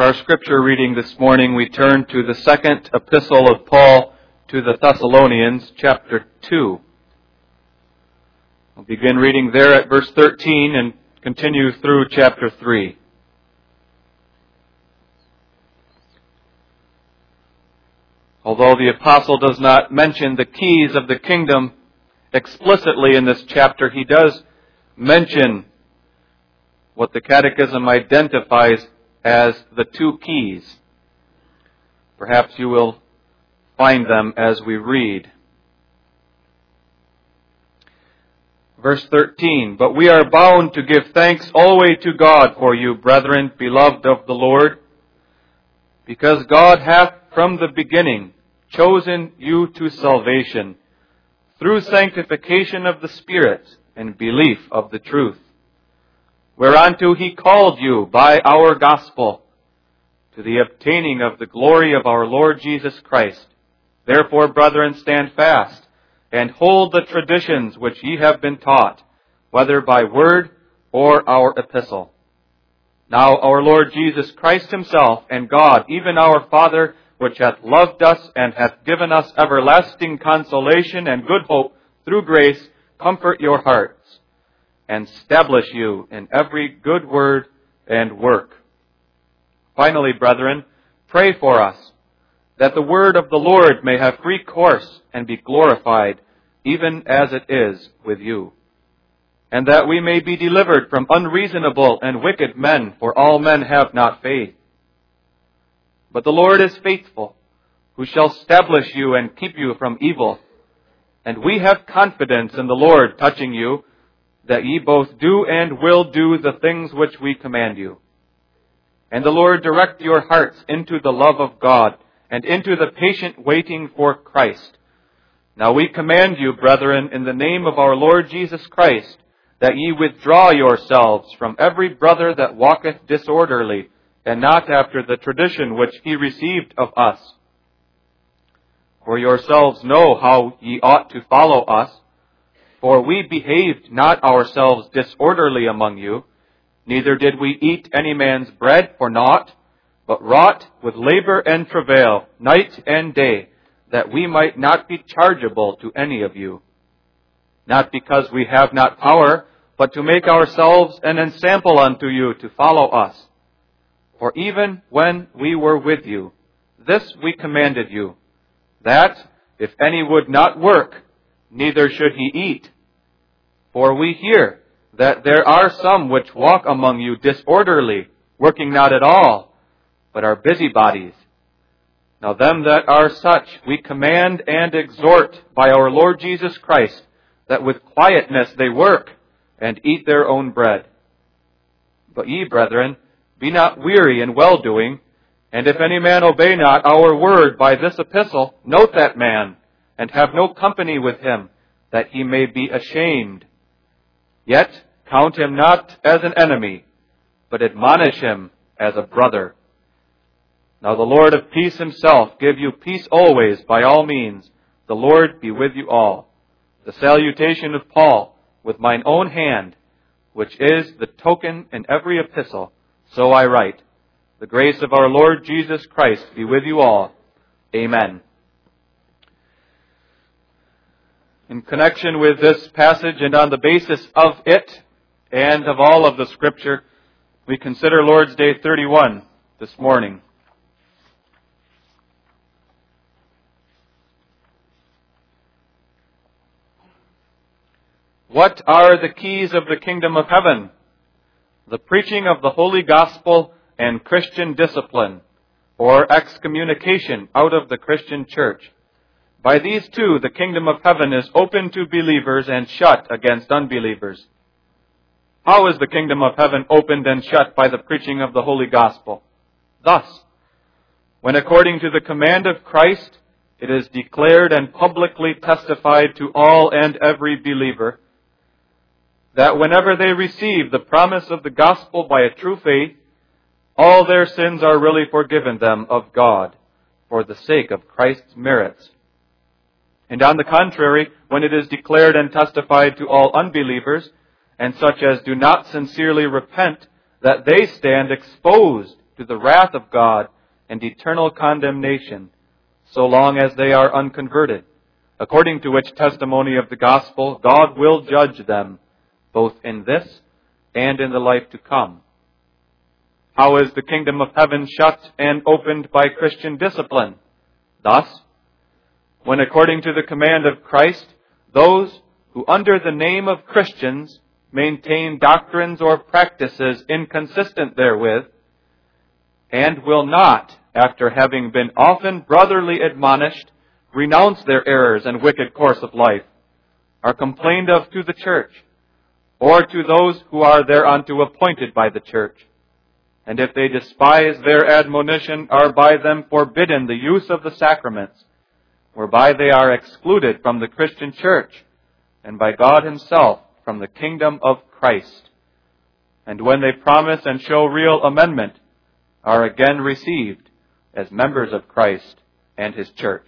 our scripture reading this morning, we turn to the second epistle of Paul to the Thessalonians, chapter 2. We'll begin reading there at verse 13 and continue through chapter 3. Although the apostle does not mention the keys of the kingdom explicitly in this chapter, he does mention what the Catechism identifies as the two keys. Perhaps you will find them as we read. Verse 13, "But we are bound to give thanks always to God for you, brethren, beloved of the Lord, because God hath from the beginning chosen you to salvation, through sanctification of the Spirit and belief of the truth, whereunto He called you by our gospel, to the obtaining of the glory of our Lord Jesus Christ. Therefore, brethren, stand fast, and hold the traditions which ye have been taught, whether by word or our epistle. Now our Lord Jesus Christ Himself, and God, even our Father, which hath loved us and hath given us everlasting consolation and good hope through grace, comfort your hearts, and establish you in every good word and work. Finally, brethren, pray for us, that the word of the Lord may have free course and be glorified, even as it is with you, and that we may be delivered from unreasonable and wicked men, for all men have not faith. But the Lord is faithful, who shall establish you and keep you from evil. And we have confidence in the Lord touching you, that ye both do and will do the things which we command you. And the Lord direct your hearts into the love of God, and into the patient waiting for Christ. Now we command you, brethren, in the name of our Lord Jesus Christ, that ye withdraw yourselves from every brother that walketh disorderly, and not after the tradition which he received of us. For yourselves know how ye ought to follow us, for we behaved not ourselves disorderly among you, neither did we eat any man's bread for naught, but wrought with labor and travail, night and day, that we might not be chargeable to any of you. Not because we have not power, but to make ourselves an ensample unto you to follow us. For even when we were with you, this we commanded you, that if any would not work, neither should he eat. For we hear that there are some which walk among you disorderly, working not at all, but are busybodies. Now them that are such we command and exhort by our Lord Jesus Christ, that with quietness they work, and eat their own bread. But ye, brethren, be not weary in well-doing, and if any man obey not our word by this epistle, note that man, and have no company with him, that he may be ashamed. Yet count him not as an enemy, but admonish him as a brother. Now the Lord of peace Himself give you peace always by all means. The Lord be with you all. The salutation of Paul with mine own hand, which is the token in every epistle, so I write. The grace of our Lord Jesus Christ be with you all. Amen. In connection with this passage and on the basis of it and of all of the Scripture, we consider Lord's Day 31 this morning. What are the keys of the kingdom of heaven? The preaching of the holy gospel and Christian discipline, or excommunication out of the Christian church. By these two, the kingdom of heaven is open to believers and shut against unbelievers. How is the kingdom of heaven opened and shut by the preaching of the holy gospel? Thus, when according to the command of Christ, it is declared and publicly testified to all and every believer, that whenever they receive the promise of the gospel by a true faith, all their sins are really forgiven them of God for the sake of Christ's merits. And on the contrary, when it is declared and testified to all unbelievers, and such as do not sincerely repent, that they stand exposed to the wrath of God and eternal condemnation, so long as they are unconverted, according to which testimony of the gospel God will judge them, both in this and in the life to come. How is the kingdom of heaven shut and opened by Christian discipline? Thus, when according to the command of Christ, those who under the name of Christians maintain doctrines or practices inconsistent therewith, and will not, after having been often brotherly admonished, renounce their errors and wicked course of life, are complained of to the church, or to those who are thereunto appointed by the church. And if they despise their admonition, are by them forbidden the use of the sacraments, whereby they are excluded from the Christian church, and by God Himself from the kingdom of Christ. And when they promise and show real amendment, are again received as members of Christ and His church.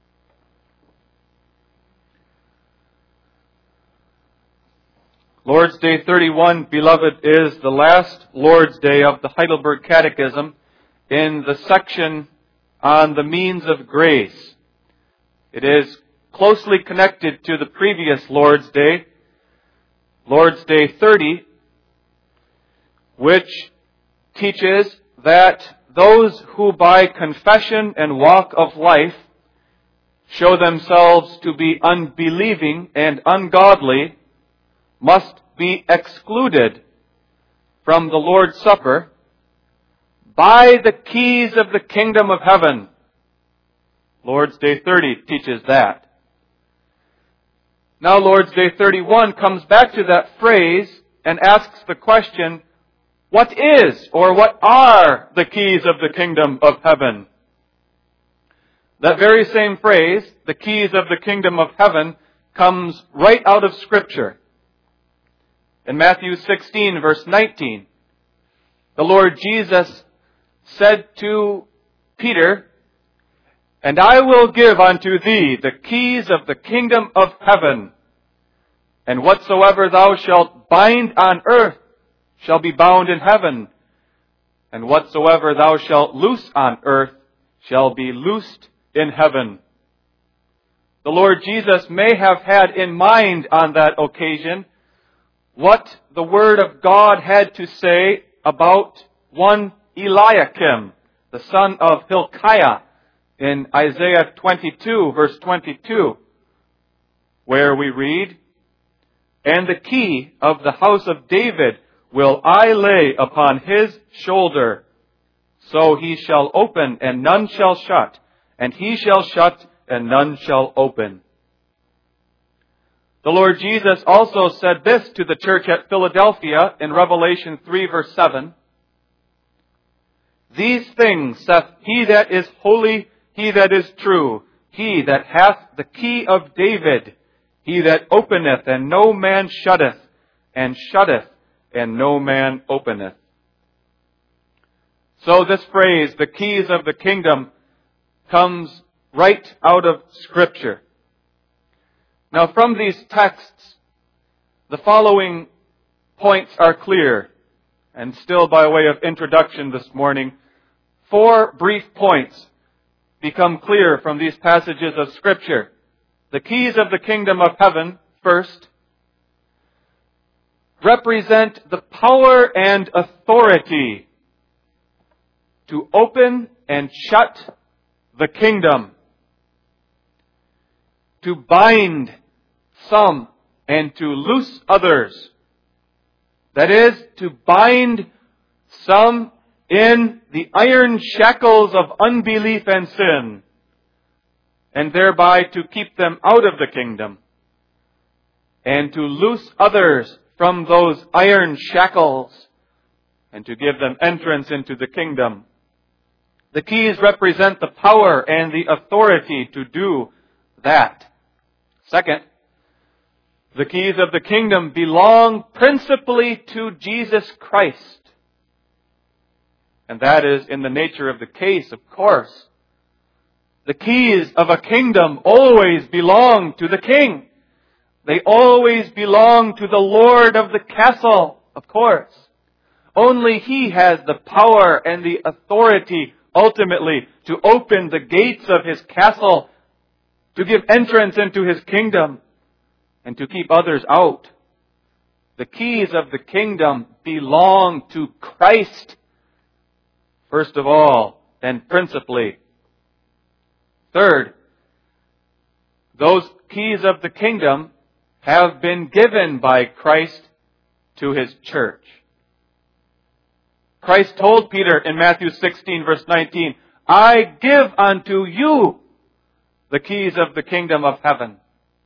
Lord's Day 31, beloved, is the last Lord's Day of the Heidelberg Catechism in the section on the means of grace. It is closely connected to the previous Lord's Day, Lord's Day 30, which teaches that those who by confession and walk of life show themselves to be unbelieving and ungodly must be excluded from the Lord's Supper by the keys of the kingdom of heaven. Lord's Day 30 teaches that. Now Lord's Day 31 comes back to that phrase and asks the question, what is or what are the keys of the kingdom of heaven? That very same phrase, the keys of the kingdom of heaven, comes right out of Scripture. In Matthew 16, verse 19, the Lord Jesus said to Peter, "And I will give unto thee the keys of the kingdom of heaven, and whatsoever thou shalt bind on earth shall be bound in heaven, and whatsoever thou shalt loose on earth shall be loosed in heaven." The Lord Jesus may have had in mind on that occasion what the Word of God had to say about one Eliakim, the son of Hilkiah, in Isaiah 22, verse 22, where we read, "And the key of the house of David will I lay upon his shoulder. So he shall open, and none shall shut, and he shall shut, and none shall open." The Lord Jesus also said this to the church at Philadelphia in Revelation 3, verse 7. "These things saith he that is holy, he that is true, he that hath the key of David, he that openeth, and no man shutteth, and shutteth, and no man openeth." So this phrase, the keys of the kingdom, comes right out of Scripture. Now from these texts, the following points are clear, and still by way of introduction this morning, 4 brief points become clear from these passages of Scripture. The keys of the kingdom of heaven, first, represent the power and authority to open and shut the kingdom, to bind some and to loose others. That is, to bind some in the iron shackles of unbelief and sin, and thereby to keep them out of the kingdom, and to loose others from those iron shackles, and to give them entrance into the kingdom. The keys represent the power and the authority to do that. Second, the keys of the kingdom belong principally to Jesus Christ. And that is in the nature of the case, of course. The keys of a kingdom always belong to the king. They always belong to the Lord of the castle, of course. Only He has the power and the authority ultimately to open the gates of His castle, to give entrance into His kingdom, and to keep others out. The keys of the kingdom belong to Christ, first of all, and principally. Third, those keys of the kingdom have been given by Christ to His church. Christ told Peter in Matthew 16, verse 19, I give unto you the keys of the kingdom of heaven.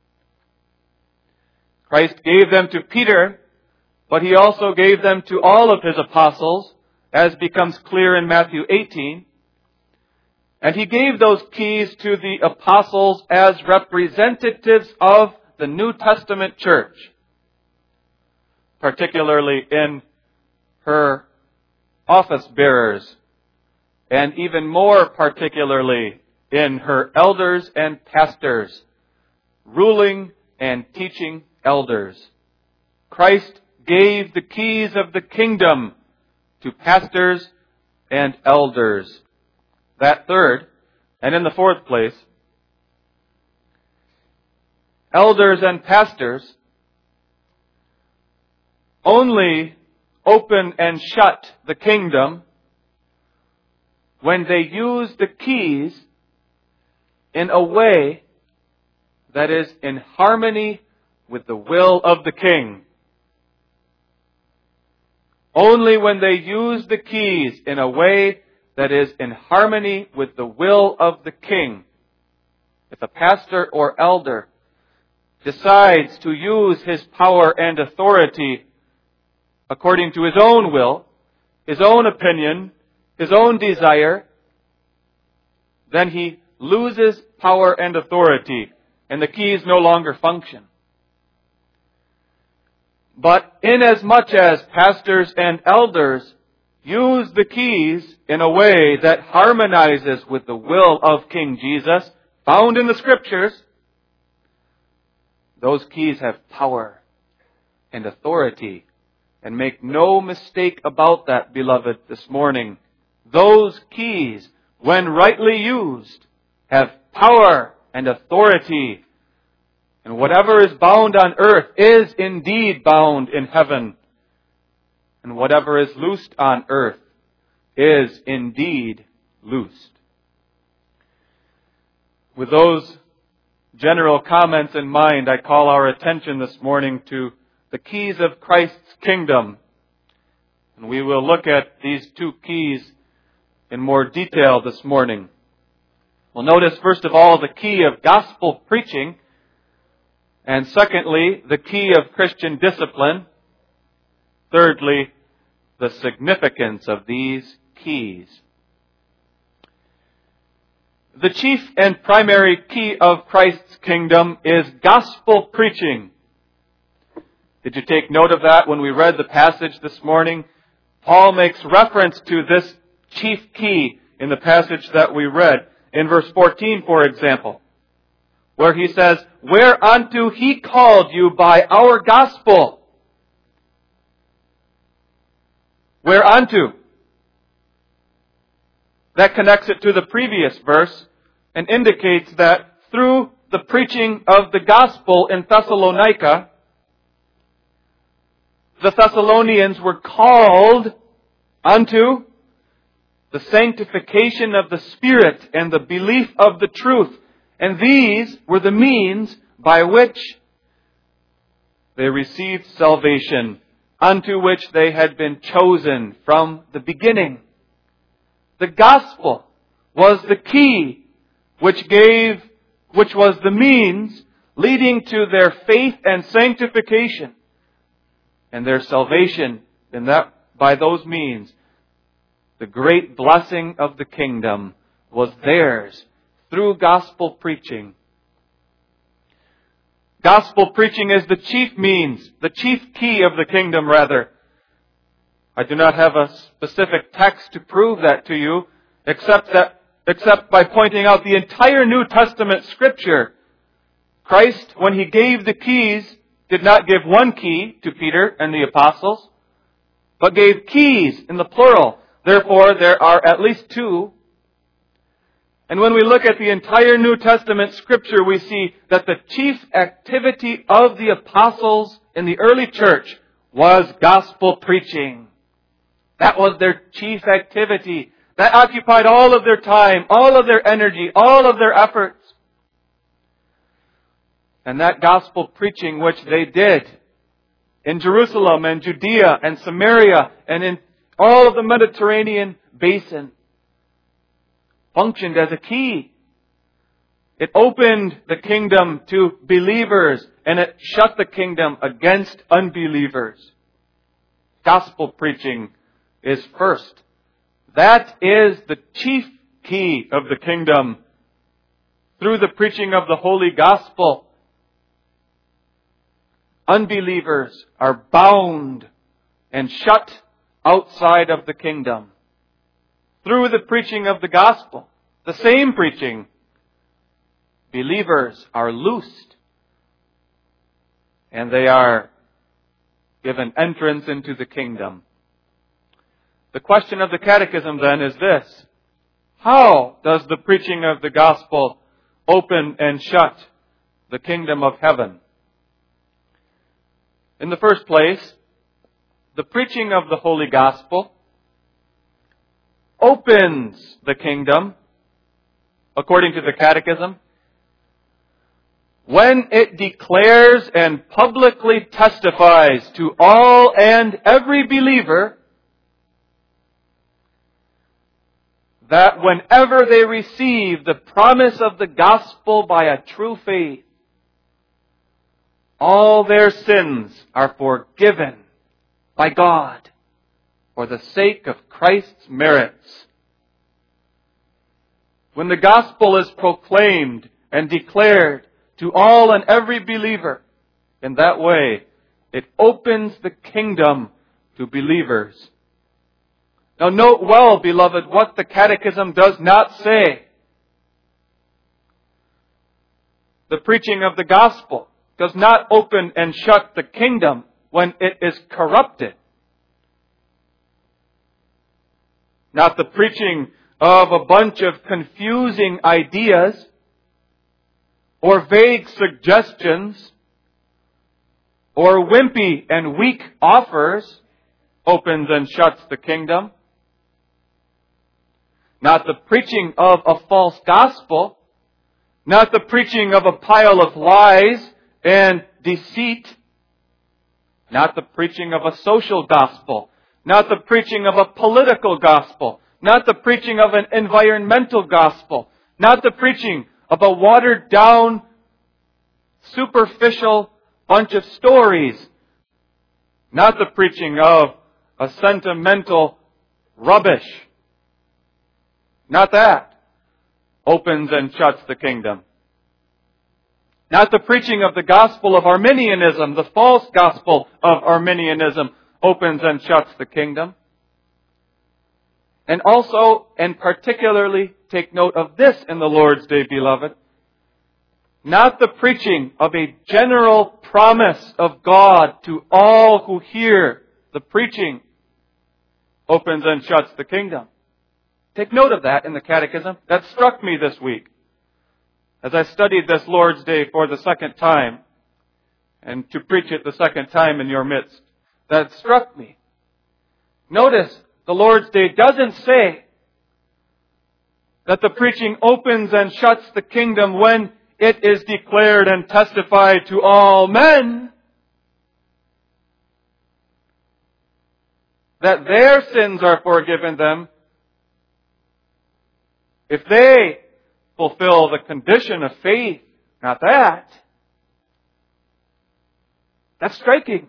Christ gave them to Peter, but He also gave them to all of His apostles, as becomes clear in Matthew 18. And He gave those keys to the apostles as representatives of the New Testament church, particularly in her office bearers, and even more particularly in her elders and pastors, ruling and teaching elders. Christ gave the keys of the kingdom to pastors and elders. That third, and in the fourth place, elders and pastors only open and shut the kingdom when they use the keys in a way that is in harmony with the will of the king. Only when they use the keys in a way that is in harmony with the will of the king. If a pastor or elder decides to use his power and authority according to his own will, his own opinion, his own desire, then he loses power and authority, and the keys no longer function. But inasmuch as pastors and elders use the keys in a way that harmonizes with the will of King Jesus, found in the Scriptures, those keys have power and authority. And make no mistake about that, beloved, this morning. Those keys, when rightly used, have power and authority. And whatever is bound on earth is indeed bound in heaven. And whatever is loosed on earth is indeed loosed. With those general comments in mind, I call our attention this morning to the keys of Christ's kingdom. And we will look at these two keys in more detail this morning. We'll notice, first of all, the key of gospel preaching. And secondly, the key of Christian discipline. Thirdly, the significance of these keys. The chief and primary key of Christ's kingdom is gospel preaching. Did you take note of that when we read the passage this morning? Paul makes reference to this chief key in the passage that we read. In verse 14, for example, where he says, whereunto He called you by our gospel. Whereunto. That connects it to the previous verse and indicates that through the preaching of the gospel in Thessalonica, the Thessalonians were called unto the sanctification of the Spirit and the belief of the truth. And these were the means by which they received salvation, unto which they had been chosen from the beginning. The gospel was the key which was the means leading to their faith and sanctification and their salvation. And that by those means, the great blessing of the kingdom was theirs through gospel preaching. Gospel preaching is the chief means, the chief key of the kingdom, rather. I do not have a specific text to prove that to you, except by pointing out the entire New Testament Scripture. Christ, when He gave the keys, did not give one key to Peter and the apostles, but gave keys in the plural. Therefore, there are at least two. And when we look at the entire New Testament Scripture, we see that the chief activity of the apostles in the early church was gospel preaching. That was their chief activity. That occupied all of their time, all of their energy, all of their efforts. And that gospel preaching which they did in Jerusalem and Judea and Samaria and in all of the Mediterranean basin functioned as a key. It opened the kingdom to believers and it shut the kingdom against unbelievers. Gospel preaching is first. That is the chief key of the kingdom. Through the preaching of the Holy Gospel, unbelievers are bound and shut outside of the kingdom. Through the preaching of the gospel, the same preaching, believers are loosed and they are given entrance into the kingdom. The question of the catechism then is this: how does the preaching of the gospel open and shut the kingdom of heaven? In the first place, the preaching of the Holy Gospel opens the kingdom, according to the Catechism, when it declares and publicly testifies to all and every believer that whenever they receive the promise of the gospel by a true faith, all their sins are forgiven by God for the sake of Christ's merits. When the gospel is proclaimed and declared to all and every believer, in that way, it opens the kingdom to believers. Now note well, beloved, what the Catechism does not say. The preaching of the gospel does not open and shut the kingdom when it is corrupted. Not the preaching of a bunch of confusing ideas or vague suggestions or wimpy and weak offers opens and shuts the kingdom. Not the preaching of a false gospel. Not the preaching of a pile of lies and deceit. Not the preaching of a social gospel. Not the preaching of a political gospel. Not the preaching of an environmental gospel. Not the preaching of a watered down, superficial bunch of stories. Not the preaching of a sentimental rubbish. Not that opens and shuts the kingdom. Not the preaching of the gospel of Arminianism, the false gospel of Arminianism, opens and shuts the kingdom. And also, and particularly, take note of this in the Lord's Day, beloved. Not the preaching of a general promise of God to all who hear the preaching opens and shuts the kingdom. Take note of that in the Catechism. That struck me this week as I studied this Lord's Day for the second time, and to preach it the second time in your midst. That struck me. Notice, the Lord's Day doesn't say that the preaching opens and shuts the kingdom when it is declared and testified to all men that their sins are forgiven them if they fulfill the condition of faith. Not that. That's striking.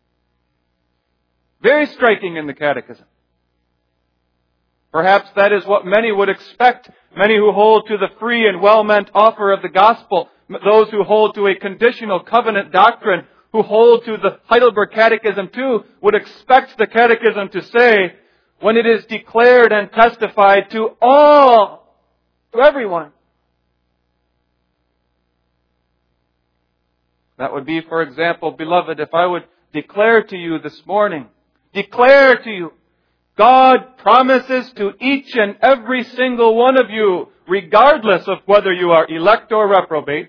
Very striking in the Catechism. Perhaps that is what many would expect. Many who hold to the free and well-meant offer of the gospel, those who hold to a conditional covenant doctrine, who hold to the Heidelberg Catechism too, would expect the Catechism to say, when it is declared and testified to all, to everyone. That would be, for example, beloved, if I would declare to you this morning, declare to you, God promises to each and every single one of you, regardless of whether you are elect or reprobate,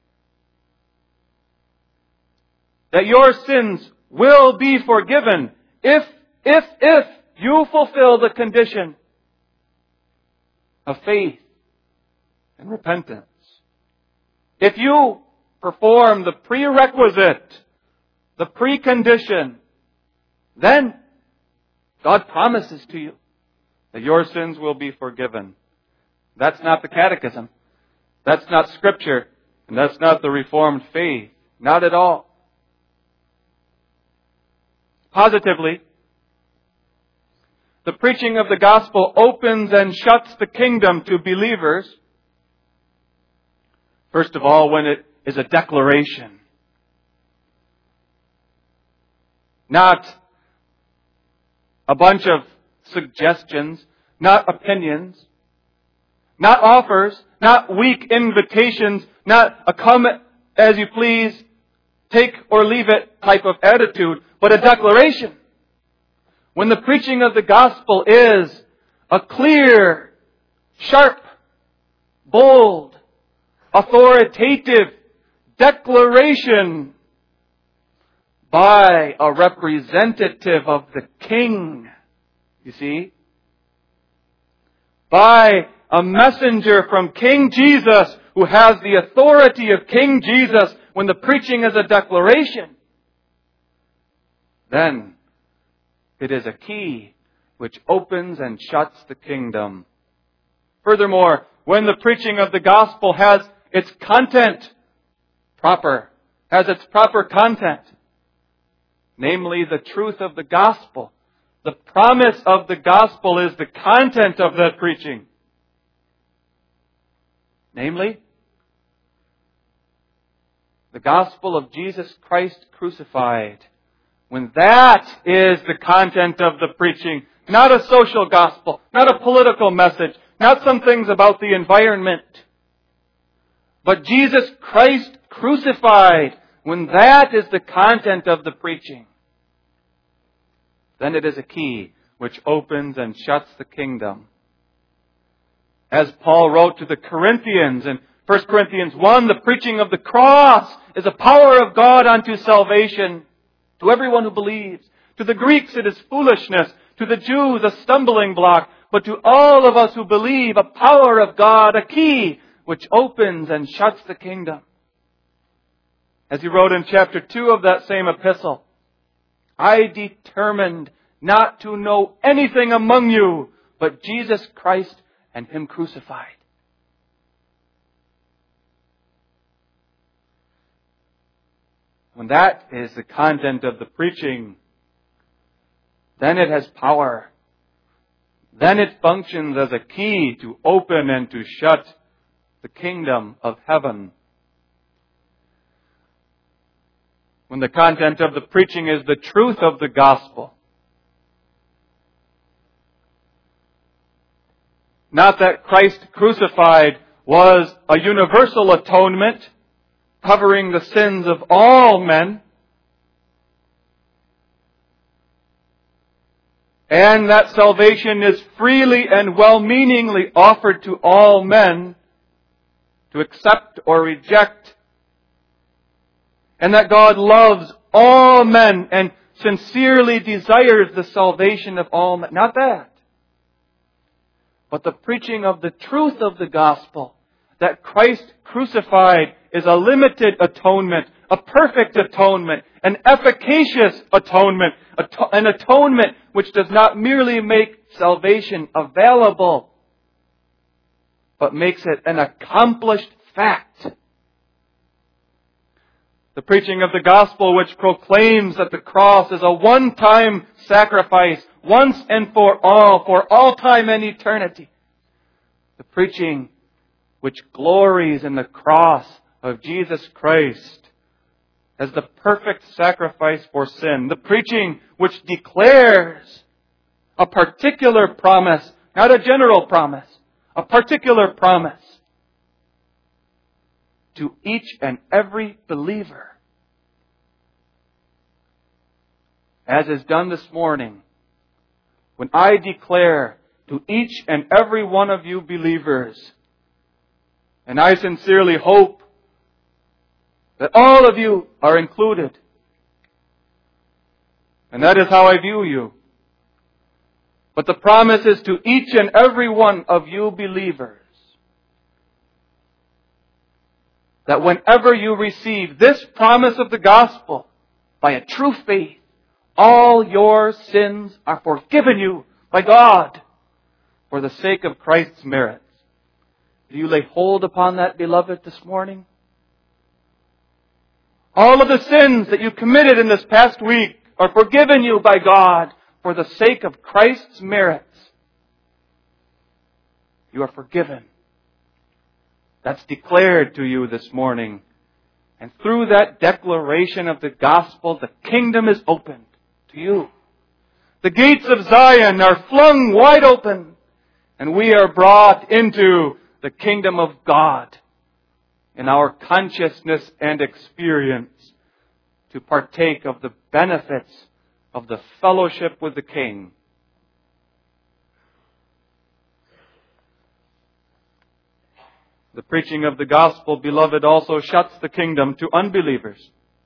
that your sins will be forgiven if you fulfill the condition of faith and repentance. If you perform the prerequisite, the precondition, then God promises to you that your sins will be forgiven. That's not the catechism. That's not Scripture. And that's not the Reformed faith. Not at all. Positively, the preaching of the gospel opens and shuts the kingdom to believers. First of all, when it is a declaration. Not a bunch of suggestions, not opinions, not offers, not weak invitations, not a come as you please, take or leave it type of attitude, but a declaration. When the preaching of the gospel is a clear, sharp, bold, authoritative declaration by a representative of the King, you see, by a messenger from King Jesus who has the authority of King Jesus, when the preaching is a declaration, then it is a key which opens and shuts the kingdom. Furthermore, when the preaching of the gospel has its content proper, has its proper content, namely the truth of the gospel, the promise of the gospel is the content of that preaching. Namely, the gospel of Jesus Christ crucified. When that is the content of the preaching, not a social gospel, not a political message, not some things about the environment, but Jesus Christ crucified, when that is the content of the preaching, then it is a key which opens and shuts the kingdom. As Paul wrote to the Corinthians in 1 Corinthians 1, the preaching of the cross is a power of God unto salvation to everyone who believes. To the Greeks it is foolishness, to the Jews a stumbling block, but to all of us who believe, a power of God, a key which opens and shuts the kingdom. As he wrote in chapter 2 of that same epistle, I determined not to know anything among you but Jesus Christ and Him crucified. When that is the content of the preaching, then it has power. Then it functions as a key to open and to shut the kingdom of heaven. When the content of the preaching is the truth of the gospel, not that Christ crucified was a universal atonement covering the sins of all men, and that salvation is freely and well-meaningly offered to all men to accept or reject, and that God loves all men and sincerely desires the salvation of all men. Not that. But the preaching of the truth of the gospel, that Christ crucified is a limited atonement, a perfect atonement, an efficacious atonement, an atonement which does not merely make salvation available, but makes it an accomplished fact. The preaching of the gospel which proclaims that the cross is a one-time sacrifice, once and for all time and eternity. The preaching which glories in the cross of Jesus Christ as the perfect sacrifice for sin. The preaching which declares a particular promise, not a general promise, a particular promise to each and every believer. as is done this morning, when I declare to each and every one of you believers, and I sincerely hope that all of you are included, and that is how I view you. But the promise is to each and every one of you believers that whenever you receive this promise of the gospel by a true faith, all your sins are forgiven you by God for the sake of Christ's merits. Do you lay hold upon that, beloved, this morning? All of the sins that you committed in this past week are forgiven you by God for the sake of Christ's merits. You are forgiven. That's declared to you this morning. And through that declaration of the gospel, the kingdom is opened to you. The gates of Zion are flung wide open, and we are brought into the kingdom of God in our consciousness and experience to partake of the benefits of the fellowship with the King. The preaching of the gospel, beloved, also shuts the kingdom to unbelievers.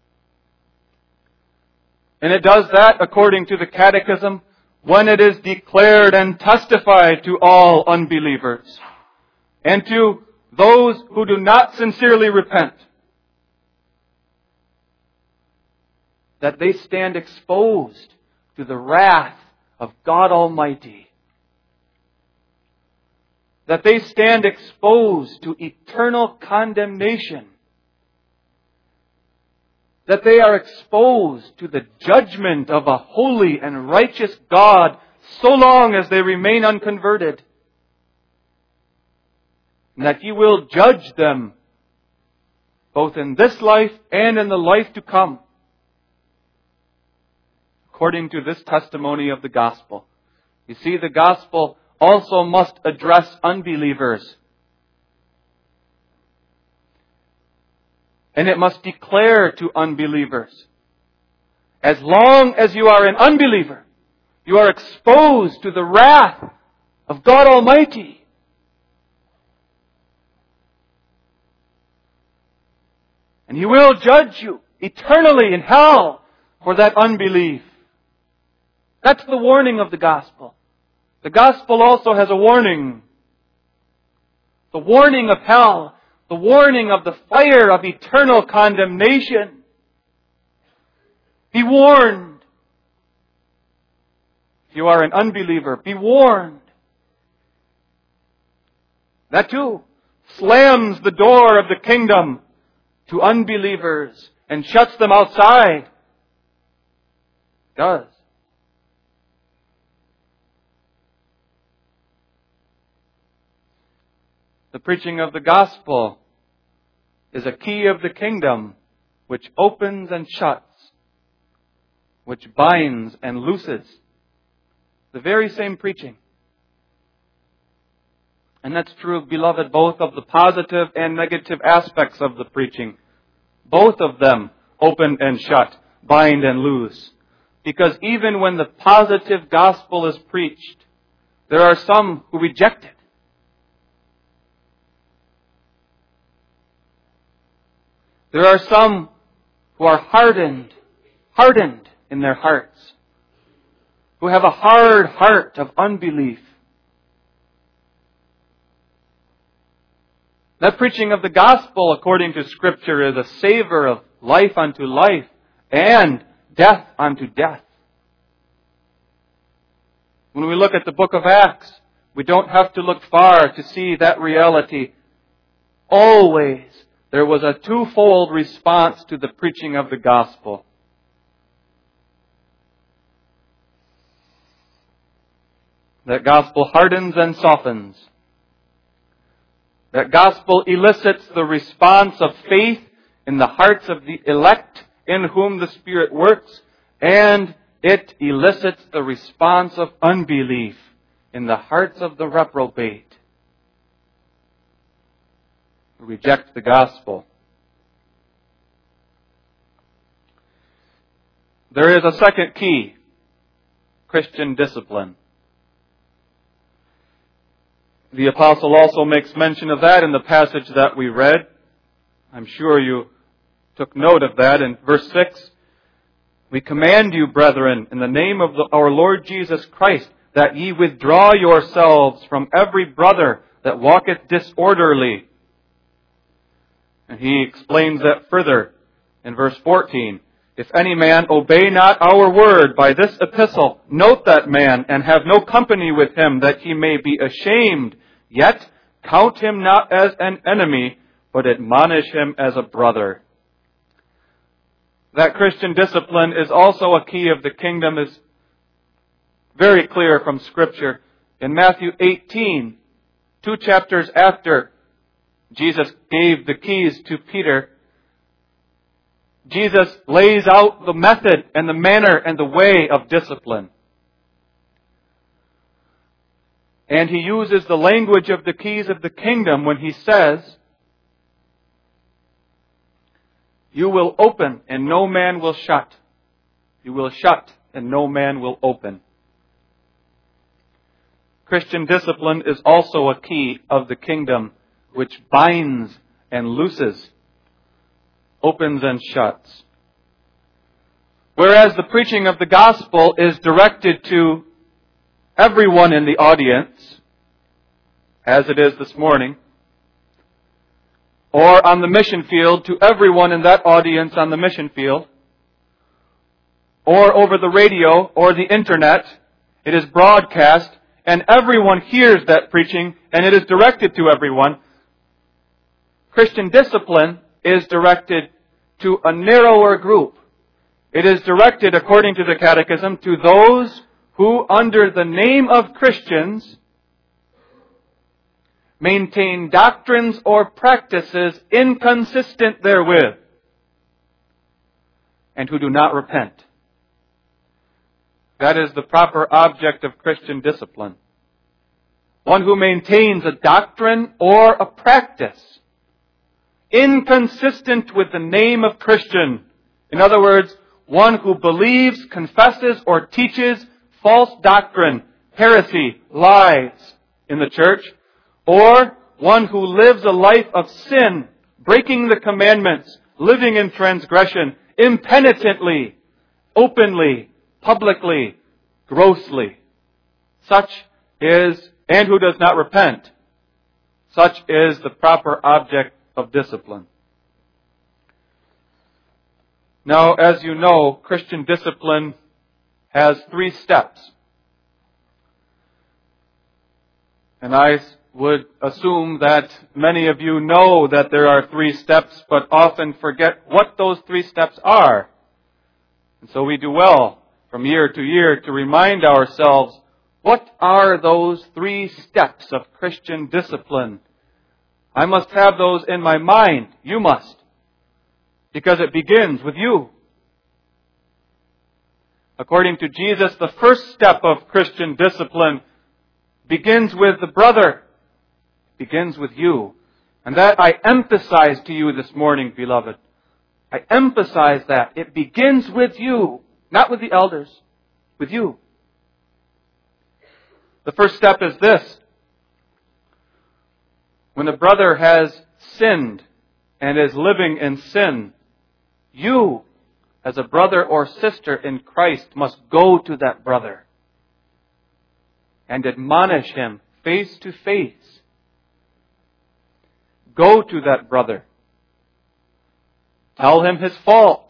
And it does that, according to the Catechism, when it is declared and testified to all unbelievers and to those who do not sincerely repent, that they stand exposed to the wrath of God Almighty, that they stand exposed to eternal condemnation, that they are exposed to the judgment of a holy and righteous God so long as they remain unconverted, and that He will judge them both in this life and in the life to come, according to this testimony of the gospel. You see, the gospel also must address unbelievers. And it must declare to unbelievers, as long as you are an unbeliever, you are exposed to the wrath of God Almighty. And He will judge you eternally in hell for that unbelief. That's the warning of the gospel. The gospel also has a warning. The warning of hell. The warning of the fire of eternal condemnation. Be warned. If you are an unbeliever, be warned. That too slams the door of the kingdom to unbelievers and shuts them outside. It does. The preaching of the gospel is a key of the kingdom which opens and shuts, which binds and looses. The very same preaching. And that's true, beloved, both of the positive and negative aspects of the preaching. Both of them open and shut, bind and loose. Because even when the positive gospel is preached, there are some who reject it. There are some who are hardened in their hearts, who have a hard heart of unbelief. That preaching of the gospel, according to Scripture, is a savor of life unto life and death unto death. When we look at the book of Acts, we don't have to look far to see that reality. Always there was a twofold response to the preaching of the gospel. That gospel hardens and softens. That gospel elicits the response of faith in the hearts of the elect in whom the Spirit works, and it elicits the response of unbelief in the hearts of the reprobate who reject the gospel. there is a second key: Christian discipline. The apostle also makes mention of that in the passage that we read. I'm sure you took note of that in verse 6. We command you, brethren, in the name of our Lord Jesus Christ, that ye withdraw yourselves from every brother that walketh disorderly. And he explains that further in verse 14. If any man obey not our word by this epistle, note that man, and have no company with him, that he may be ashamed. Yet count him not as an enemy, but admonish him as a brother. That Christian discipline is also a key of the kingdom, is very clear from Scripture. In Matthew 18, 2 chapters after Jesus gave the keys to Peter, Jesus lays out the method and the manner and the way of discipline. And he uses the language of the keys of the kingdom when he says, you will open and no man will shut. You will shut and no man will open. Christian discipline is also a key of the kingdom which binds and looses, opens and shuts. Whereas the preaching of the gospel is directed to everyone in the audience, as it is this morning, or on the mission field to everyone in that audience on the mission field, or over the radio or the internet, it is broadcast and everyone hears that preaching and it is directed to everyone. Christian discipline is directed to a narrower group. It is directed, according to the Catechism, to those who, under the name of Christians, maintain doctrines or practices inconsistent therewith, and who do not repent. That is the proper object of Christian discipline. One who maintains a doctrine or a practice inconsistent with the name of Christian. In other words, one who believes, confesses, or teaches false doctrine, heresy, lies in the church, or one who lives a life of sin, breaking the commandments, living in transgression, impenitently, openly, publicly, grossly. Such is, and who does not repent. Such is the proper object of discipline. Now, as you know, Christian discipline has 3 steps. And I would assume that many of you know that there are 3 steps, but often forget what those 3 steps are. And so we do well from year to year to remind ourselves, what are those 3 steps of Christian discipline? I must have those in my mind. You must. Because it begins with you. According to Jesus, the first step of Christian discipline begins with the brother. Begins with you. And that I emphasize to you this morning, beloved. I emphasize that. It begins with you. Not with the elders. With you. The first step is this. When a brother has sinned and is living in sin, you, as a brother or sister in Christ, must go to that brother and admonish him face to face. Go to that brother. Tell him his fault.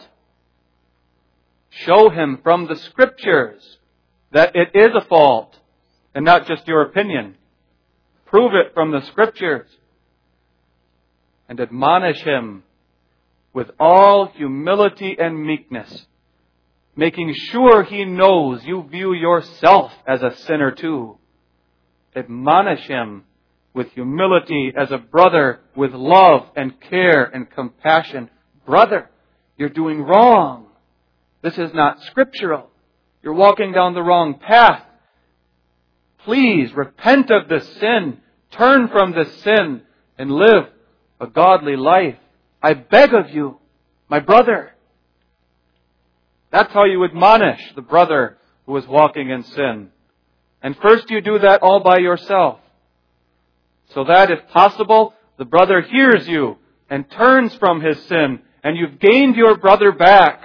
Show him from the Scriptures that it is a fault and not just your opinion. Prove it from the Scriptures. And admonish him with all humility and meekness, making sure he knows you view yourself as a sinner too. Admonish him with humility as a brother, with love and care and compassion. Brother, you're doing wrong. This is not scriptural. You're walking down the wrong path. Please repent of this sin. Turn from this sin and live a godly life. I beg of you, my brother. That's how you admonish the brother who is walking in sin. And first you do that all by yourself, so that, if possible, the brother hears you and turns from his sin, and you've gained your brother back,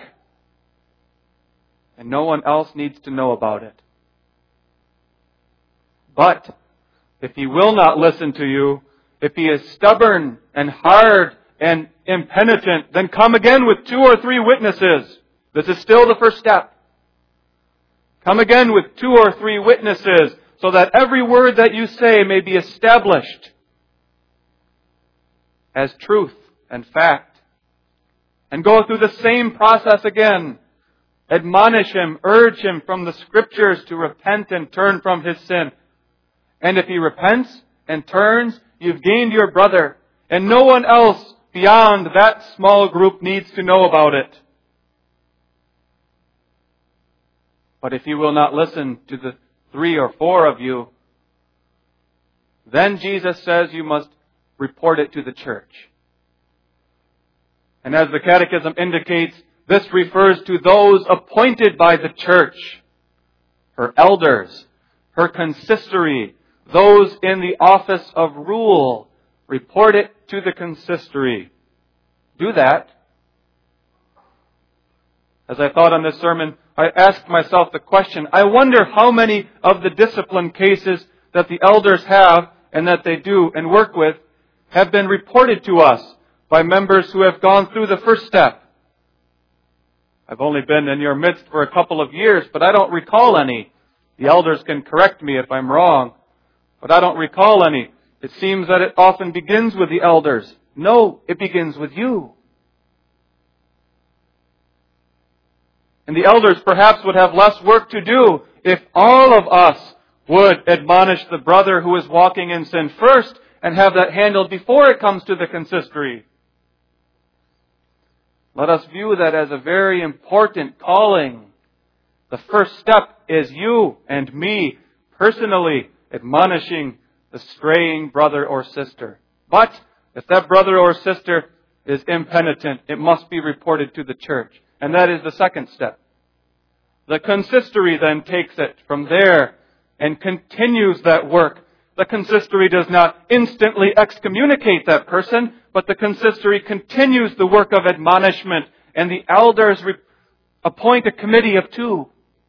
and no one else needs to know about it. But if he will not listen to you, if he is stubborn and hard and impenitent, then come again with 2 or 3 witnesses. This is still the first step. Come again with 2 or 3 witnesses, so that every word that you say may be established as truth and fact. And go through the same process again. Admonish him, urge him from the Scriptures to repent and turn from his sin. And if he repents and turns, you've gained your brother, and no one else beyond that small group needs to know about it. But if you will not listen to the 3 or 4 of you, then Jesus says you must report it to the church. And as the Catechism indicates, this refers to those appointed by the church, her elders, her consistory, those in the office of rule. Report it to the consistory. Do that. As I thought on this sermon, I asked myself the question, I wonder how many of the discipline cases that the elders have and that they do and work with have been reported to us by members who have gone through the first step. I've only been in your midst for a couple of years, but I don't recall any. The elders can correct me if I'm wrong, but I don't recall any. It seems that it often begins with the elders. No, it begins with you. And the elders perhaps would have less work to do if all of us would admonish the brother who is walking in sin first and have that handled before it comes to the consistory. Let us view that as a very important calling. The first step is you and me personally admonishing the straying brother or sister. But if that brother or sister is impenitent, it must be reported to the church. And that is the second step. The consistory then takes it from there and continues that work. The consistory does not instantly excommunicate that person, but the consistory continues the work of admonishment, and the elders appoint a committee of 2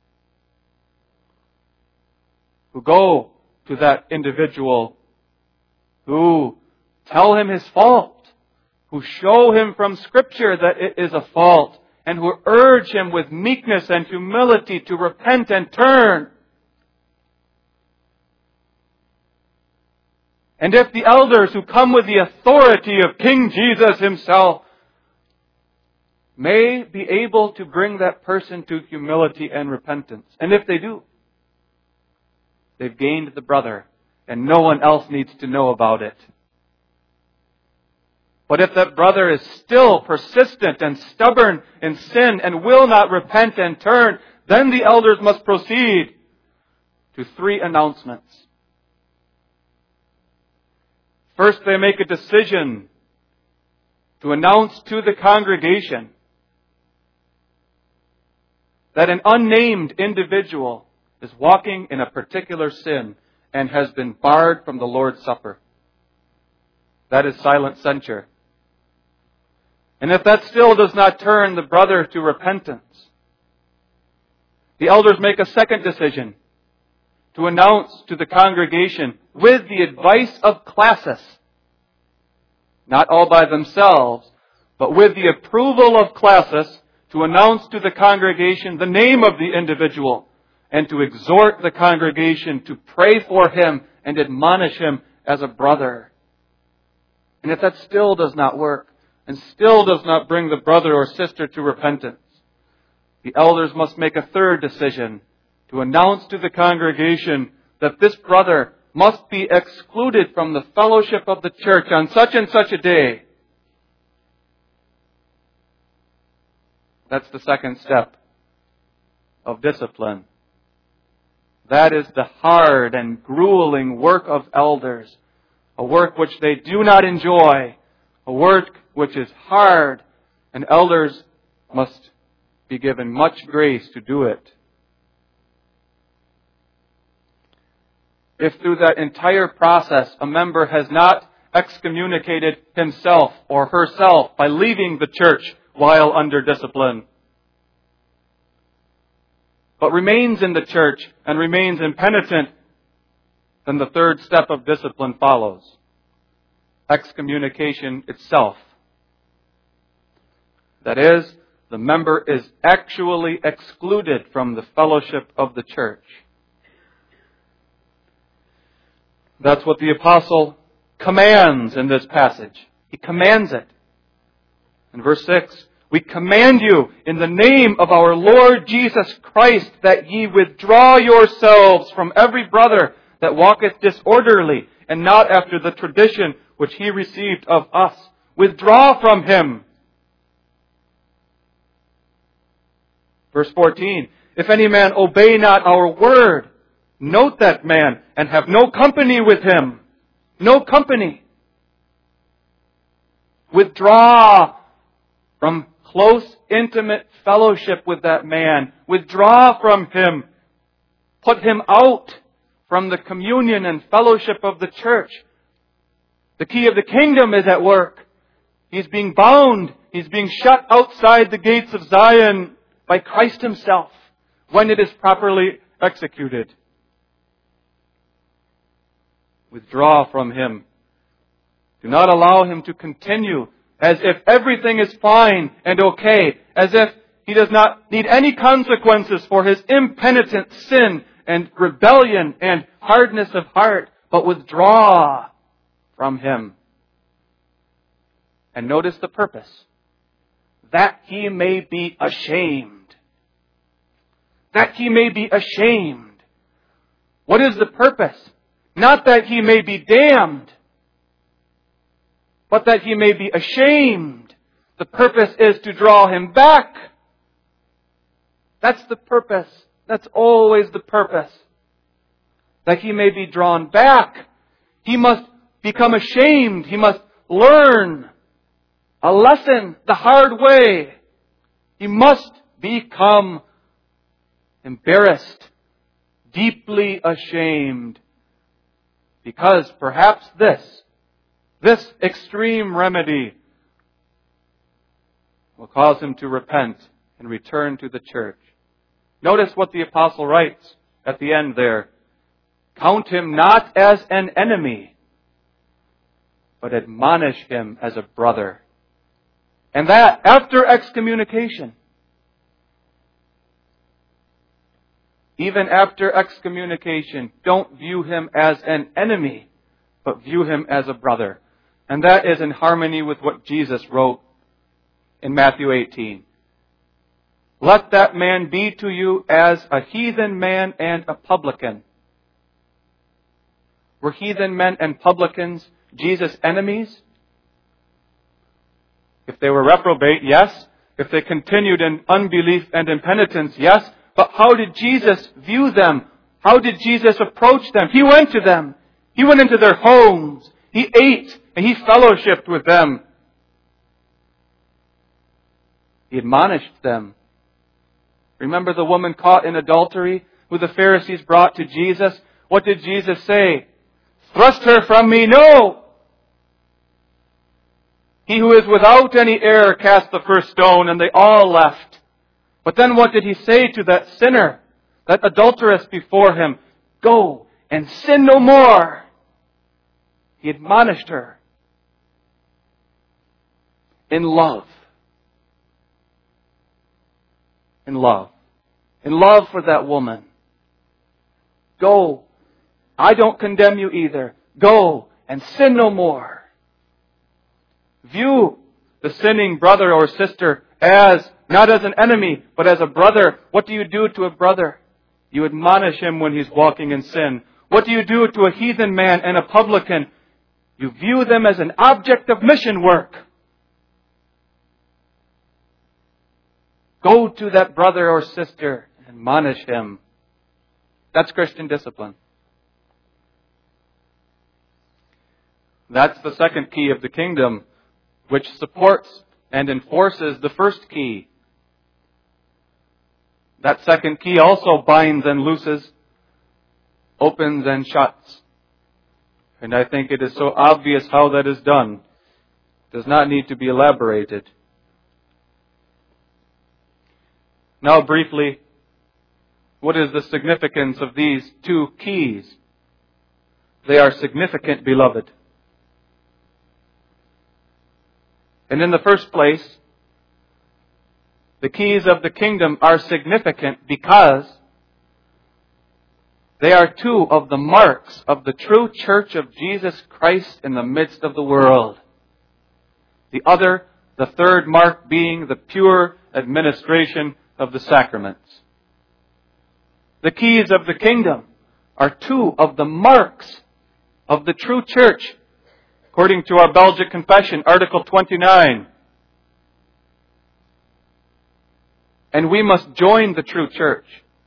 who go to that individual, who tell him his fault, who show him from Scripture that it is a fault, and who urge him with meekness and humility to repent and turn. And if the elders who come with the authority of King Jesus himself may be able to bring that person to humility and repentance, and if they do, they've gained the brother, and no one else needs to know about it. But if that brother is still persistent and stubborn in sin and will not repent and turn, then the elders must proceed to 3 announcements. First, they make a decision to announce to the congregation that an unnamed individual is walking in a particular sin and has been barred from the Lord's Supper. That is silent censure. And if that still does not turn the brother to repentance, the elders make a second decision to announce to the congregation with the advice of classis, not all by themselves, but with the approval of classis, to announce to the congregation the name of the individual and to exhort the congregation to pray for him and admonish him as a brother. And if that still does not work and still does not bring the brother or sister to repentance, the elders must make a third decision to announce to the congregation that this brother must be excluded from the fellowship of the church on such and such a day. That's the second step of discipline. That is the hard and grueling work of elders, a work which they do not enjoy, a work which is hard, and elders must be given much grace to do it. If through that entire process a member has not excommunicated himself or herself by leaving the church while under discipline, but remains in the church and remains impenitent, then the third step of discipline follows. Excommunication itself. That is, the member is actually excluded from the fellowship of the church. That's what the apostle commands in this passage. He commands it. In verse 6, we command you in the name of our Lord Jesus Christ that ye withdraw yourselves from every brother that walketh disorderly and not after the tradition which he received of us. Withdraw from him. Verse 14, if any man obey not our word, note that man and have no company with him. No company. Withdraw from close, intimate fellowship with that man. Withdraw from him. Put him out from the communion and fellowship of the church. The key of the kingdom is at work. He's being bound. He's being shut outside the gates of Zion by Christ himself when it is properly executed. Withdraw from him. Do not allow him to continue as if everything is fine and okay, as if he does not need any consequences for his impenitent sin and rebellion and hardness of heart, but withdraw from him. And notice the purpose. That he may be ashamed. That he may be ashamed. What is the purpose? Not that he may be damned, but that he may be ashamed. The purpose is to draw him back. That's the purpose. That's always the purpose. That he may be drawn back. He must become ashamed. He must learn a lesson the hard way. He must become embarrassed, deeply ashamed. Because perhaps this extreme remedy will cause him to repent and return to the church. Notice what the apostle writes at the end there. Count him not as an enemy, but admonish him as a brother. And that after excommunication. Even after excommunication, don't view him as an enemy, but view him as a brother. And that is in harmony with what Jesus wrote in Matthew 18. Let that man be to you as a heathen man and a publican. Were heathen men and publicans Jesus' enemies? If they were reprobate, yes. If they continued in unbelief and impenitence, yes. But how did Jesus view them? How did Jesus approach them? He went to them. He went into their homes. He ate and he fellowshiped with them. He admonished them. Remember the woman caught in adultery who the Pharisees brought to Jesus? What did Jesus say? Thrust her from me, no! He who is without any error cast the first stone, and they all left. But then what did he say to that sinner, that adulteress before him? Go and sin no more. He admonished her in love. In love. In love for that woman. Go. I don't condemn you either. Go and sin no more. View the sinning brother or sister as, not as an enemy, but as a brother. What do you do to a brother? You admonish him when he's walking in sin. What do you do to a heathen man and a publican? You view them as an object of mission work. Go to that brother or sister and admonish him. That's Christian discipline. That's the second key of the kingdom, which supports and enforces the first key. That second key also binds and looses, opens and shuts. And I think it is so obvious how that is done. It does not need to be elaborated. Now briefly, what is the significance of these two keys? They are significant, beloved. And in the first place, the keys of the kingdom are significant because they are two of the marks of the true church of Jesus Christ in the midst of the world. The third mark being the pure administration of the sacraments. The keys of the kingdom are two of the marks of the true church, according to our Belgic Confession, Article 29. And we must join the true church.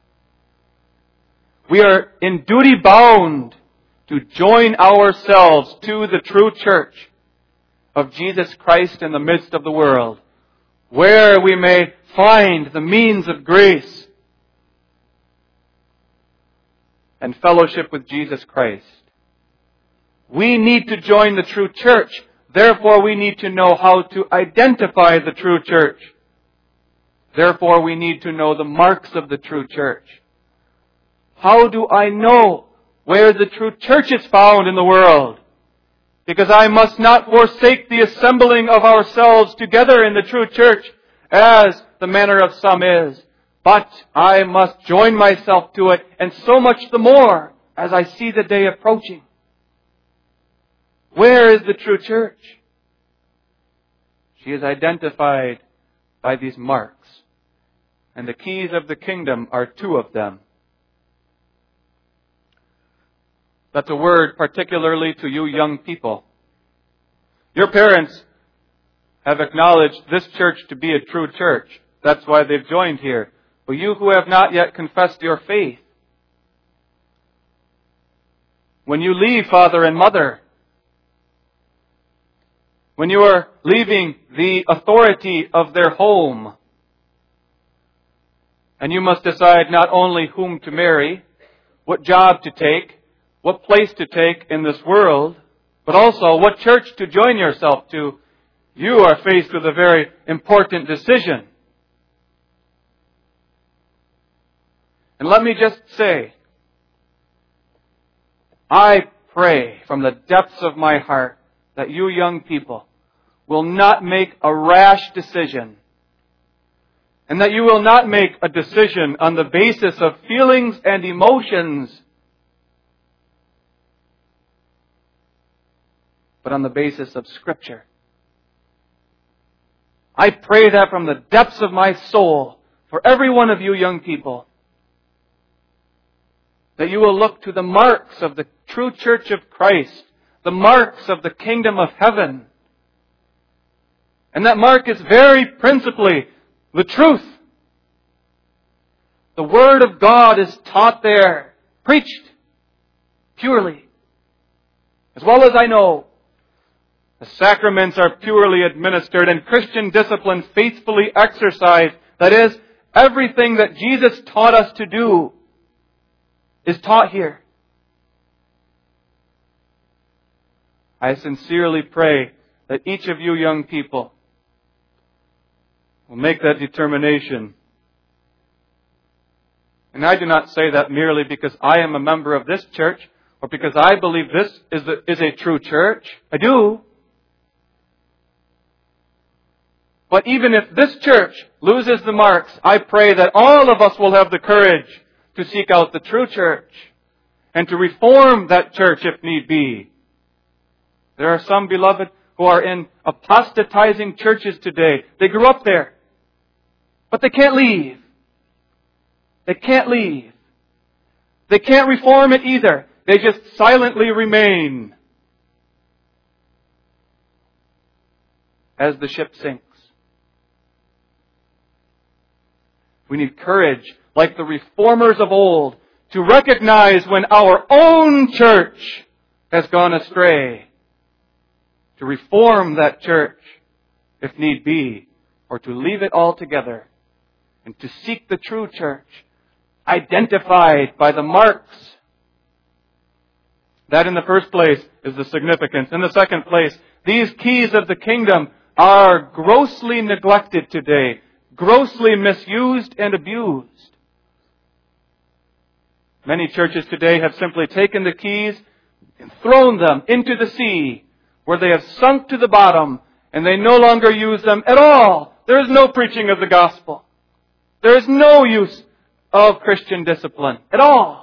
We are in duty bound to join ourselves to the true church of Jesus Christ in the midst of the world, where we may find the means of grace and fellowship with Jesus Christ. We need to join the true church. Therefore, we need to know how to identify the true church. Therefore, we need to know the marks of the true church. How do I know where the true church is found in the world? Because I must not forsake the assembling of ourselves together in the true church, as the manner of some is. But I must join myself to it, and so much the more as I see the day approaching. Where is the true church? She is identified by these marks. And the keys of the kingdom are two of them. That's a word particularly to you young people. Your parents have acknowledged this church to be a true church. That's why they've joined here. But you who have not yet confessed your faith, when you leave father and mother, when you are leaving the authority of their home, and you must decide not only whom to marry, what job to take, what place to take in this world, but also what church to join yourself to, you are faced with a very important decision. And let me just say, I pray from the depths of my heart that you young people will not make a rash decision, and that you will not make a decision on the basis of feelings and emotions, but on the basis of Scripture. I pray that from the depths of my soul for every one of you young people, that you will look to the marks of the true church of Christ, the marks of the kingdom of heaven. And that mark is very principally the truth. The Word of God is taught there, preached purely. As well as I know, the sacraments are purely administered and Christian discipline faithfully exercised. That is, everything that Jesus taught us to do is taught here. I sincerely pray that each of you young people will make that determination. And I do not say that merely because I am a member of this church or because I believe this is a true church. I do. But even if this church loses the marks, I pray that all of us will have the courage to seek out the true church and to reform that church if need be. There are some, beloved, who are in apostatizing churches today. They grew up there, but they can't leave. They can't leave. They can't reform it either. They just silently remain as the ship sinks. We need courage, like the reformers of old, to recognize when our own church has gone astray, to reform that church if need be, or to leave it altogether and to seek the true church, identified by the marks. That in the first place is the significance. In the second place, these keys of the kingdom are grossly neglected today, grossly misused and abused. Many churches today have simply taken the keys and thrown them into the sea, where they have sunk to the bottom, and they no longer use them at all. There is no preaching of the gospel. There is no use of Christian discipline at all.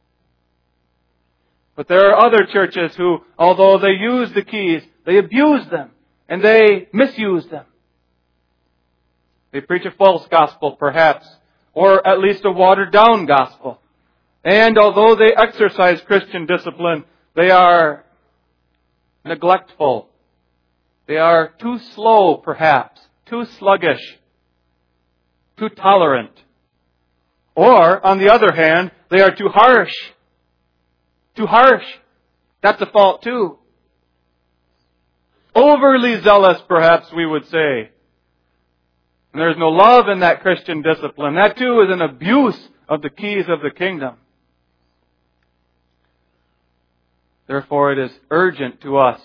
But there are other churches who, although they use the keys, they abuse them and they misuse them. They preach a false gospel, perhaps, or at least a watered-down gospel. And although they exercise Christian discipline, they are neglectful. They are too slow, perhaps, too sluggish, too tolerant. Or, on the other hand, they are too harsh. Too harsh. That's a fault too. Overly zealous, perhaps we would say. And there's no love in that Christian discipline. That too is an abuse of the keys of the kingdom. Therefore, it is urgent to us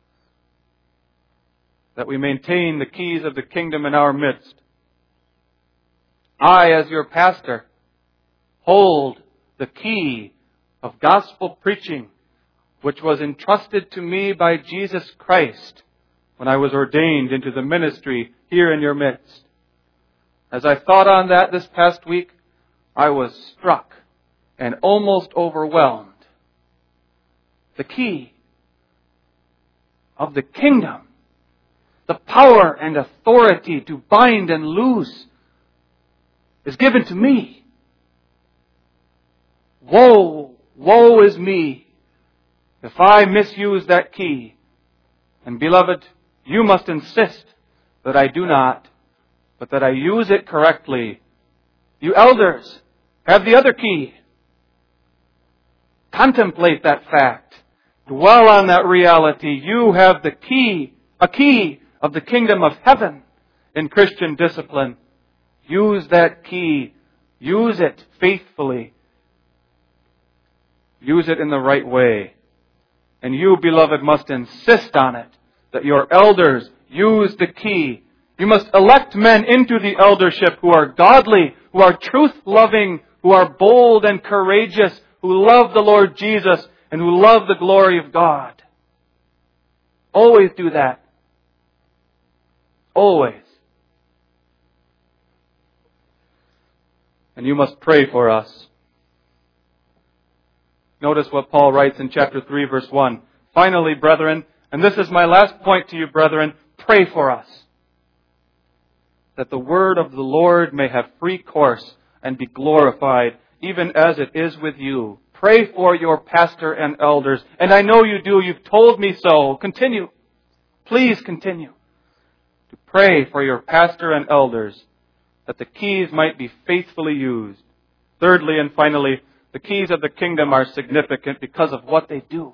that we maintain the keys of the kingdom in our midst. I, as your pastor, hold the key of gospel preaching, which was entrusted to me by Jesus Christ when I was ordained into the ministry here in your midst. As I thought on that this past week, I was struck and almost overwhelmed. The key of the kingdom, the power and authority to bind and loose, is given to me. Woe is me if I misuse that key. And beloved, you must insist that I do not, but that I use it correctly. You elders have the other key. Contemplate that fact. Dwell on that reality. You have the key, a key of the kingdom of heaven in Christian discipline. Use that key. Use it faithfully. Use it in the right way. And you, beloved, must insist on it, that your elders use the key. You must elect men into the eldership who are godly, who are truth-loving, who are bold and courageous, who love the Lord Jesus, and who love the glory of God. Always do that. Always. And you must pray for us. Notice what Paul writes in chapter 3, verse 1. Finally, brethren, and this is my last point to you, brethren, pray for us, that the word of the Lord may have free course and be glorified, even as it is with you. Pray for your pastor and elders. And I know you do. You've told me so. Continue. Please continue to pray for your pastor and elders, that the keys might be faithfully used. Thirdly and finally, the keys of the kingdom are significant because of what they do.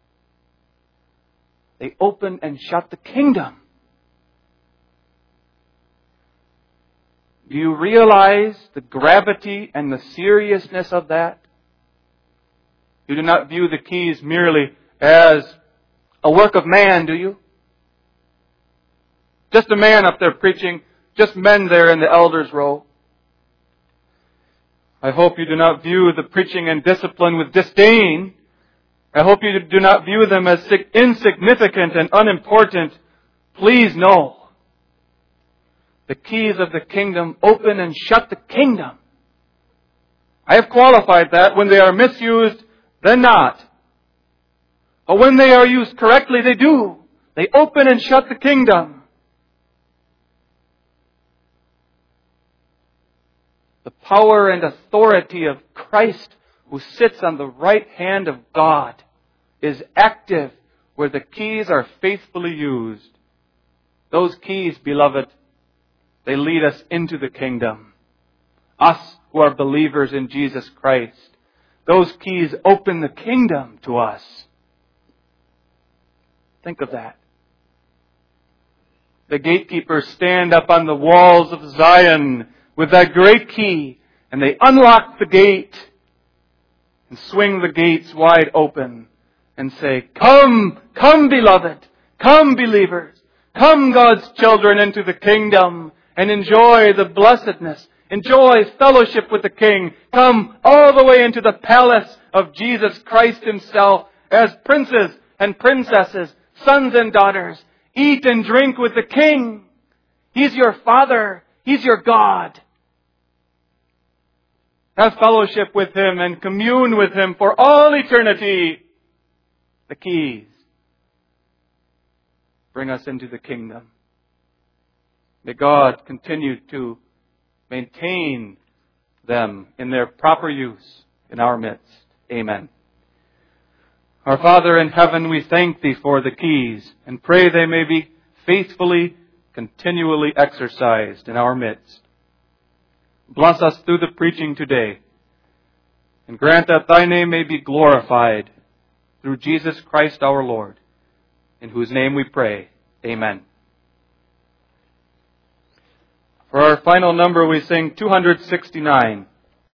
They open and shut the kingdom. Do you realize the gravity and the seriousness of that? You do not view the keys merely as a work of man, do you? Just a man up there preaching, just men there in the elders' row. I hope you do not view the preaching and discipline with disdain. I hope you do not view them as insignificant and unimportant. Please know. The keys of the kingdom open and shut the kingdom. I have qualified that. When they are misused, then not. But when they are used correctly, they do. They open and shut the kingdom. The power and authority of Christ, who sits on the right hand of God, is active where the keys are faithfully used. Those keys, beloved, they lead us into the kingdom. Us who are believers in Jesus Christ. Those keys open the kingdom to us. Think of that. The gatekeepers stand up on the walls of Zion, with that great key, and they unlock the gate and swing the gates wide open and say, "Come, come beloved, come believers, come God's children into the kingdom and enjoy the blessedness, enjoy fellowship with the King. Come all the way into the palace of Jesus Christ Himself as princes and princesses, sons and daughters. Eat and drink with the King. He's your Father. He's your God. Have fellowship with Him and commune with Him for all eternity." The keys bring us into the kingdom. May God continue to maintain them in their proper use in our midst. Amen. Our Father in heaven, we thank Thee for the keys and pray they may be faithfully, continually exercised in our midst. Bless us through the preaching today and grant that Thy name may be glorified through Jesus Christ our Lord, in whose name we pray. Amen. For our final number, we sing 269.